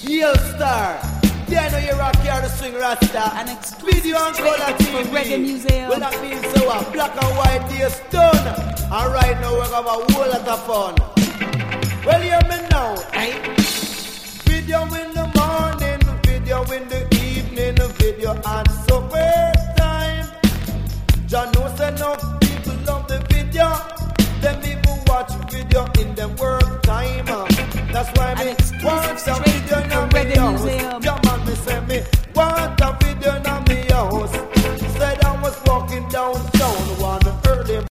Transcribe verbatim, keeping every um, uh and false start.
Yale Star. Yeah, no, you rock here to swing Rasta. An exclusive Video and color T V. for Reggae Museum. Well, that means so uh, black and white days done. And right now we're gonna have a whole lot of fun. Well, hear me now, eh? Video in the morning, video in the evening, video at supper time. John knows enough people love the video. Them people watch video in them work time. That's why I want some